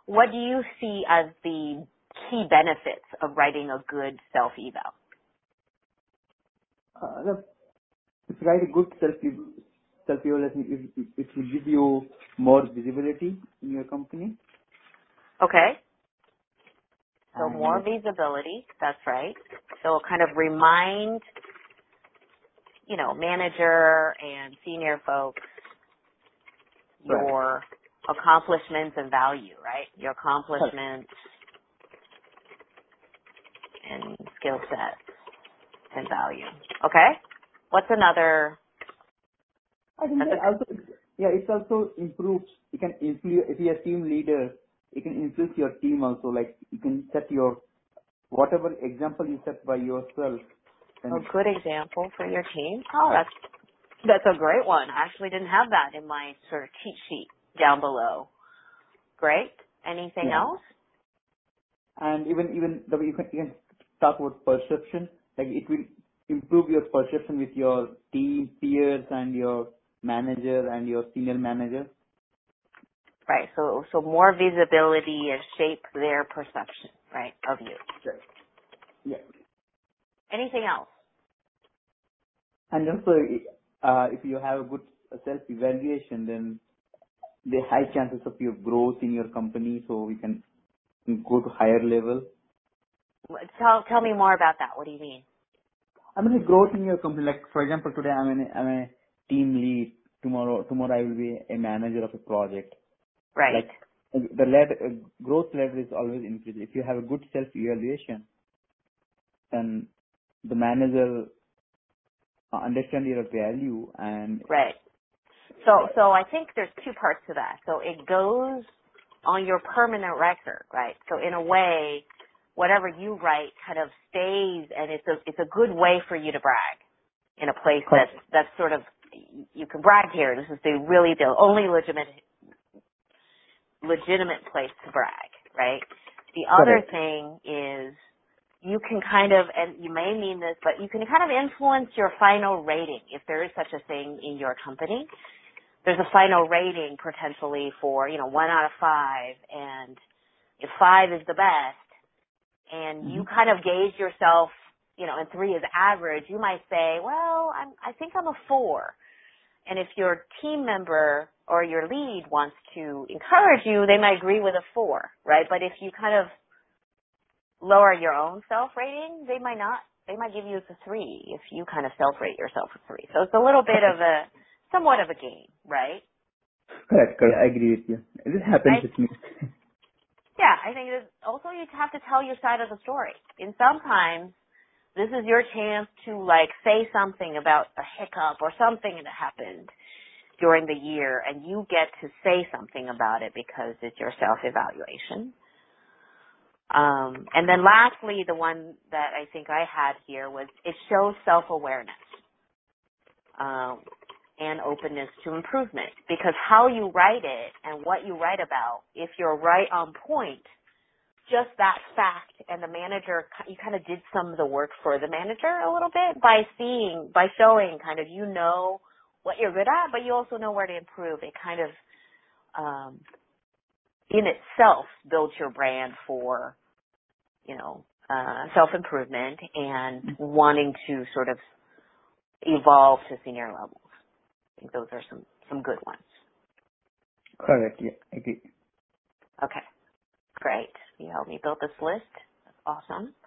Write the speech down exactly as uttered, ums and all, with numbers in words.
what do you see as the key benefits of writing a good self-eval? Uh, the- if you write a good self self-evaluation, it, it will give you more visibility in your company. Okay. So And more visibility, that's right. So kind of remind, you know, manager and senior folks your right. accomplishments and value, right? Your accomplishments and skill set and value. Okay? What's another? I think that also, yeah, it also improves. You can influence, if you're a team leader, you can influence your team also. Like, you can set your, whatever example you set by yourself. A And good example for your team? Oh, that's that's a great one. I actually didn't have that in my sort of cheat sheet down below. Great. Anything yeah. else? And even, even the way you can, you can talk about perception. Like, it will improve your perception with your team, peers, and your manager and your senior manager. Right. So so more visibility and shape their perception, right, of you. Right. Yeah. Anything else? And also, uh, if you have a good self-evaluation, then the high chances of your growth in your company, so we can go to higher level. Tell tell me more about that. What do you mean? I mean, the growth in your company. Like, for example, today I'm an, I'm a team lead. Tomorrow, tomorrow I will be a manager of a project. Right. Like, the ladder, uh, growth ladder is always increased. If you have a good self-evaluation, then the manager uh, understand your value and Right. So so I think there's two parts to that. So it goes on your permanent record, right? So in a way, whatever you write kind of stays, and it's a it's a good way for you to brag in a place that's that's sort of you can brag here. This is the really the only legitimate legitimate place to brag, right? The other correct. thing is you can kind of, and you may mean this, but you can kind of influence your final rating if there is such a thing in your company. There's a final rating potentially for, you know, one out of five, and if five is the best, and Mm-hmm. you kind of gauge yourself, you know, and three is average, you might say, well, I'm, I think I'm a four. And if your team member or your lead wants to encourage you, they might agree with a four, right? But if you kind of lower your own self-rating, they might not. They might give you a three if you kind of self-rate yourself a three. So it's a little bit of a, somewhat of a game, right? Correct, correct. I agree with you. This happens I, with me. yeah, I think that also you have to tell your side of the story. And sometimes this is your chance to like say something about a hiccup or something that happened during the year, and you get to say something about it because it's your self-evaluation. Um, and then lastly, the one that I think I had here was it shows self-awareness um, and openness to improvement, because how you write it and what you write about, if you're right on point, just that fact, and the manager, you kind of did some of the work for the manager a little bit by seeing, by showing kind of you know what you're good at, but you also know where to improve. It kind of, um, in itself, builds your brand for, you know, uh, self-improvement and wanting to sort of evolve to senior levels. I think those are some, some good ones. Correct, yeah, I agree. Okay, great. You helped me build this list. That's awesome.